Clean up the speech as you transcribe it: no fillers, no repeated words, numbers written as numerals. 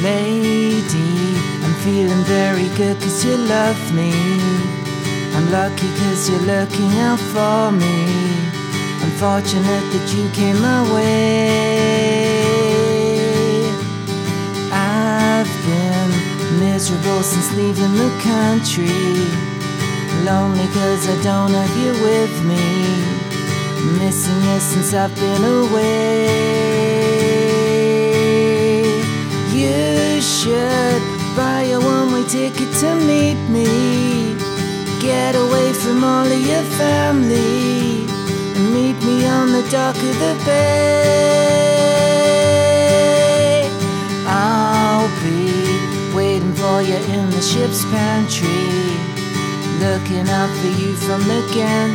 Lady, I'm feeling very good 'cause you love me. I'm lucky 'cause you're looking out for me. I'm fortunate that you came my way. I've been miserable since leaving the country. Lonely 'cause I don't have you with me. Missing you since I've been away. You should buy a one-way ticket to meet me. Get away from all of your family and meet me on the dock of the bay. I'll be waiting for you in the ship's pantry, looking out for you from the gantry.